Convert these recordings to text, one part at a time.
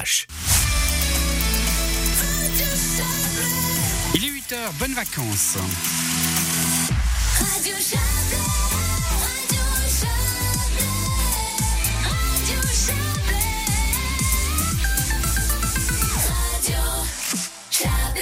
flash. Il est 8h, bonnes vacances. Radio Chablais, Radio Chablais, Radio Chablais, Radio Chablais.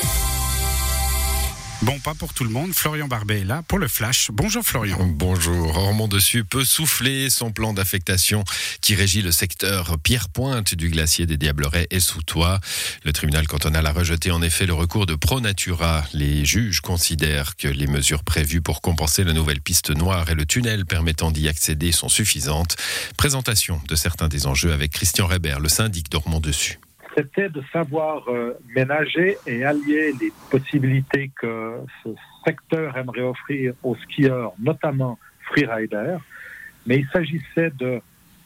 Bon, pas pour tout le monde. Florian Barbet est là pour le Flash. Bonjour Florian. Bonjour. Ormont-Dessus peut souffler. Son plan d'affectation qui régit le secteur Pierrepointe du glacier des Diablerets est sous toit. Le tribunal cantonal a rejeté en effet le recours de ProNatura. Les juges considèrent que les mesures prévues pour compenser la nouvelle piste noire et le tunnel permettant d'y accéder sont suffisantes. Présentation de certains des enjeux avec Christian Reber, le syndic d'Ormont-Dessus. C'était de savoir ménager et allier les possibilités que ce secteur aimerait offrir aux skieurs, notamment freeriders, mais il s'agissait de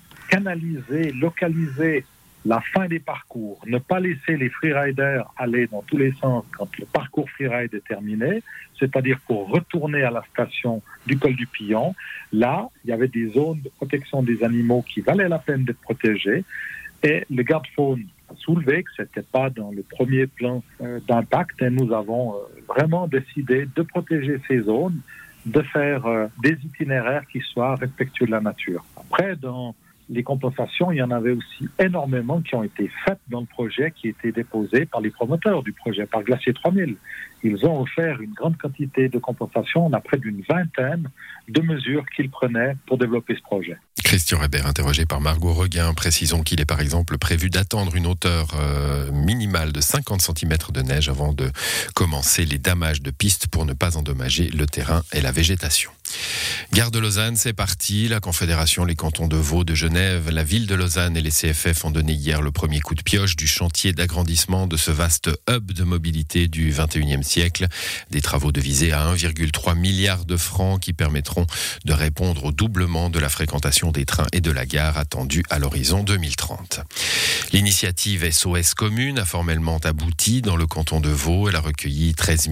canaliser, localiser la fin des parcours, ne pas laisser les freeriders aller dans tous les sens quand le parcours freeride est terminé, c'est-à-dire pour retourner à la station du col du Pillon. Là, il y avait des zones de protection des animaux qui valaient la peine d'être protégées, et le garde-faune a soulevé que ce n'était pas dans le premier plan d'impact, et nous avons vraiment décidé de protéger ces zones, de faire des itinéraires qui soient respectueux de la nature. Après, dans les compensations, il y en avait aussi énormément qui ont été faites dans le projet, qui étaient déposées par les promoteurs du projet, par Glacier 3000. Ils ont offert une grande quantité de compensations. On a près d'une vingtaine de mesures qu'ils prenaient pour développer ce projet. Christian Reber, interrogé par Margot Reguin. Précisons qu'il est par exemple prévu d'attendre une hauteur minimale de 50 cm de neige avant de commencer les damages de pistes pour ne pas endommager le terrain et la végétation. Gare de Lausanne, c'est parti. La Confédération, les cantons de Vaud, de Genève, la ville de Lausanne et les CFF ont donné hier le premier coup de pioche du chantier d'agrandissement de ce vaste hub de mobilité du 21e siècle. Des travaux devisés à 1,3 milliard de francs qui permettront de répondre au doublement de la fréquentation des trains et de la gare attendue à l'horizon 2030. L'initiative SOS Commune a formellement abouti dans le canton de Vaud. Elle a recueilli 13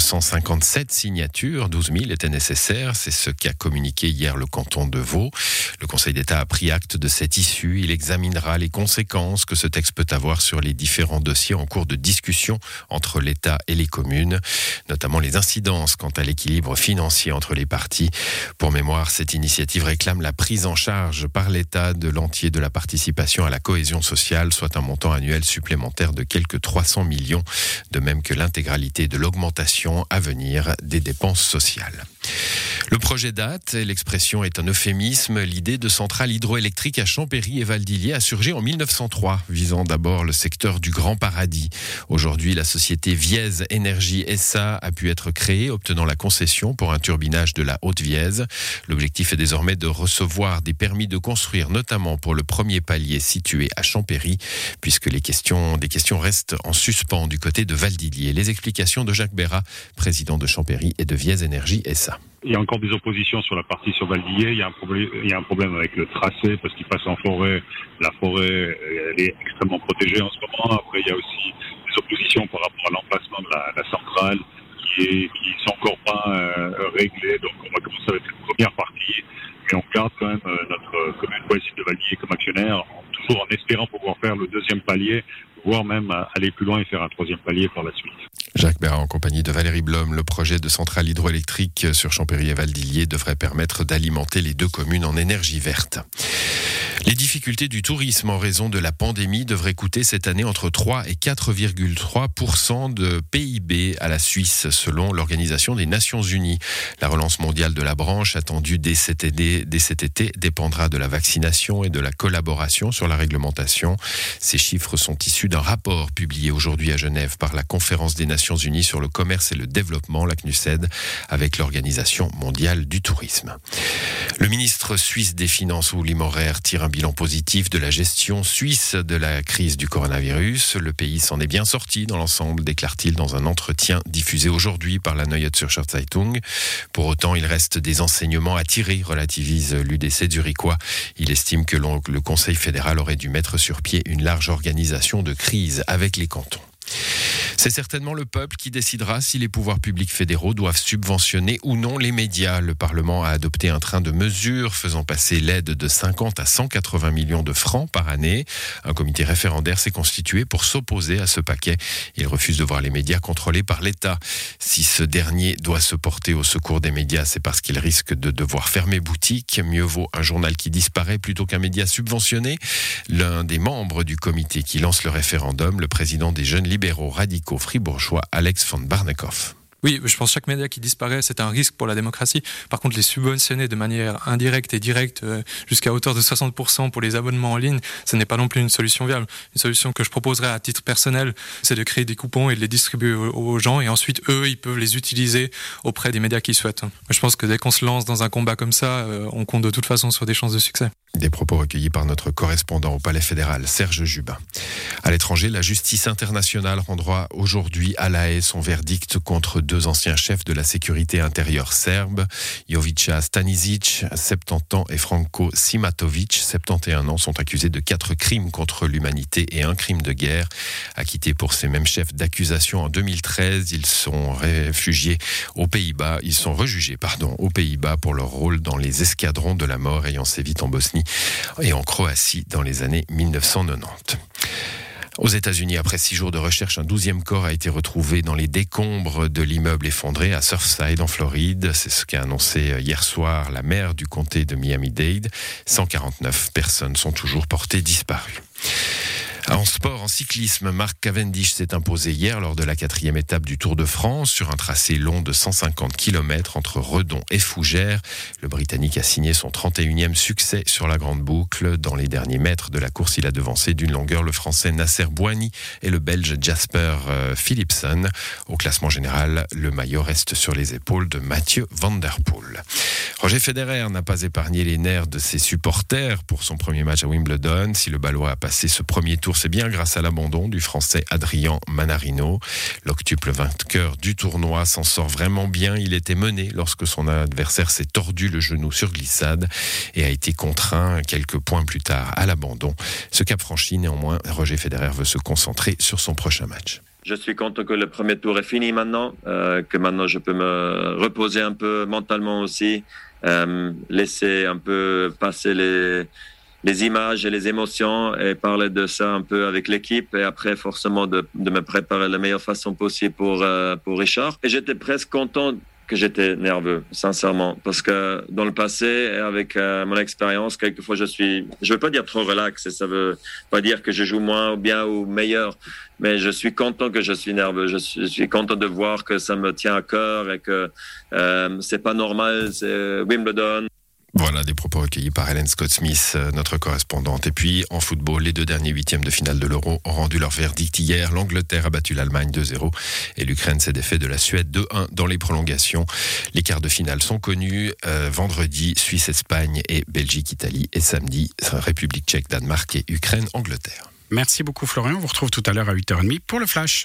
457 signatures, 12 000 étaient nécessaires. C'est ce qu'a communiqué hier le canton de Vaud. Le Conseil d'État a pris acte de cette issue. Il examinera les conséquences que ce texte peut avoir sur les différents dossiers en cours de discussion entre l'État et les communes, notamment les incidences quant à l'équilibre financier entre les parties. Pour mémoire, cette initiative réclame la prise en charge par l'État de l'entier de la participation à la cohésion sociale, soit un montant annuel supplémentaire de quelques 300 millions, de même que l'intégralité de l'augmentation à venir des dépenses sociales. Le projet date, et l'expression est un euphémisme. L'idée de centrale hydroélectrique à Champéry et Valdilier a surgi en 1903, visant d'abord le secteur du Grand Paradis. Aujourd'hui, la société Viez Énergie SA a pu être créée, obtenant la concession pour un turbinage de la Haute-Viez. L'objectif est désormais de recevoir des permis de construire, notamment pour le premier palier situé à Champéry, puisque des questions restent en suspens du côté de Valdilier. Les explications de Jacques Bérat, président de Champéry et de Viez Énergie SA. Il y a encore des oppositions sur la partie sur Valdilier. Il y a un problème avec le tracé parce qu'il passe en forêt. La forêt, elle est extrêmement protégée en ce moment. Après, il y a aussi des oppositions par rapport à l'emplacement de la centrale qui sont encore pas réglées. Donc, on va commencer avec une première partie. Mais on garde quand même notre commune voisine de Valdilier comme actionnaire, toujours en espérant pouvoir faire le deuxième palier, voire même aller plus loin et faire un troisième palier par la suite. Jacques Bérat en compagnie de Valérie Blom. Le projet de centrale hydroélectrique sur Champéry et Valdilier devrait permettre d'alimenter les deux communes en énergie verte. Les difficultés du tourisme en raison de la pandémie devraient coûter cette année entre 3 et 4,3% de PIB à la Suisse, selon l'Organisation des Nations Unies. La relance mondiale de la branche, attendue dès cet été, dépendra de la vaccination et de la collaboration sur la réglementation. Ces chiffres sont issus d'un rapport publié aujourd'hui à Genève par la Conférence des Nations Unies sur le commerce et le développement, la CNUSED, avec l'Organisation mondiale du tourisme. Le ministre suisse des Finances, Uli Maurer, tire un bilan positif de la gestion suisse de la crise du coronavirus. Le pays s'en est bien sorti dans l'ensemble, déclare-t-il dans un entretien diffusé aujourd'hui par la Neue Zürcher Zeitung. Pour autant, il reste des enseignements à tirer, relativise l'UDC zurichois. Il estime que le Conseil fédéral aurait dû mettre sur pied une large organisation de crise avec les cantons. C'est certainement le peuple qui décidera si les pouvoirs publics fédéraux doivent subventionner ou non les médias. Le Parlement a adopté un train de mesures faisant passer l'aide de 50 à 180 millions de francs par année. Un comité référendaire s'est constitué pour s'opposer à ce paquet. Il refuse de voir les médias contrôlés par l'État. Si ce dernier doit se porter au secours des médias, c'est parce qu'il risque de devoir fermer boutique. Mieux vaut un journal qui disparaît plutôt qu'un média subventionné. L'un des membres du comité qui lance le référendum, le président des jeunes libéraux radicaux fribourgeois, Alex von Barnekow. Oui, je pense que chaque média qui disparaît, c'est un risque pour la démocratie. Par contre, les subventionner de manière indirecte et directe jusqu'à hauteur de 60% pour les abonnements en ligne, ce n'est pas non plus une solution viable. Une solution que je proposerais à titre personnel, c'est de créer des coupons et de les distribuer aux gens et ensuite, eux, ils peuvent les utiliser auprès des médias qu'ils souhaitent. Je pense que dès qu'on se lance dans un combat comme ça, on compte de toute façon sur des chances de succès. Des propos recueillis par notre correspondant au Palais fédéral, Serge Jubin. À l'étranger, la justice internationale rendra aujourd'hui à La Haye son verdict contre 2 anciens chefs de la sécurité intérieure serbe, Jovica Stanisic, 70 ans, et Franko Simatovic, 71 ans, sont accusés de 4 crimes contre l'humanité et 1 crime de guerre. Acquittés pour ces mêmes chefs d'accusation en 2013, ils sont rejugés aux Pays-Bas pour leur rôle dans les escadrons de la mort ayant sévi en Bosnie et en Croatie dans les années 1990. Aux États-Unis, après 6 jours de recherche, un 12e corps a été retrouvé dans les décombres de l'immeuble effondré à Surfside, en Floride. C'est ce qu'a annoncé hier soir la maire du comté de Miami-Dade. 149 personnes sont toujours portées disparues. En sport, en cyclisme, Mark Cavendish s'est imposé hier lors de la 4e étape du Tour de France sur un tracé long de 150 km entre Redon et Fougères. Le Britannique a signé son 31e succès sur la grande boucle. Dans les derniers mètres de la course, il a devancé d'une longueur le Français Nasser Bouhanni et le Belge Jasper Philipsen. Au classement général, le maillot reste sur les épaules de Mathieu Van Der Poel. Roger Federer n'a pas épargné les nerfs de ses supporters pour son premier match à Wimbledon. Si le Balois a passé ce premier tour, c'est bien grâce à l'abandon du Français Adrian Manarino. L'octuple vainqueur du tournoi s'en sort vraiment bien. Il était mené lorsque son adversaire s'est tordu le genou sur glissade et a été contraint quelques points plus tard à l'abandon. Ce cap franchi, néanmoins, Roger Federer veut se concentrer sur son prochain match. Je suis content que le premier tour est fini maintenant, que maintenant je peux me reposer un peu mentalement aussi, laisser un peu passer les images et les émotions et parler de ça un peu avec l'équipe et après forcément de me préparer de la meilleure façon possible pour Richard. Et j'étais presque content que j'étais nerveux, sincèrement, parce que dans le passé, avec mon expérience, quelquefois je veux pas dire trop relax, et ça veut pas dire que je joue moins bien ou meilleur, mais je suis content que je suis nerveux, je suis content de voir que ça me tient à cœur et que c'est pas normal, c'est Wimbledon. Voilà des propos recueillis par Hélène Scott-Smith, notre correspondante. Et puis, en football, les 2 derniers 8e de finale de l'Euro ont rendu leur verdict hier. L'Angleterre a battu l'Allemagne 2-0 et l'Ukraine s'est défait de la Suède 2-1 dans les prolongations. Les quarts de finale sont connus. Vendredi, Suisse-Espagne et Belgique-Italie. Et samedi, République tchèque-Danemark et Ukraine-Angleterre. Merci beaucoup Florian. On vous retrouve tout à l'heure à 8h30 pour le Flash.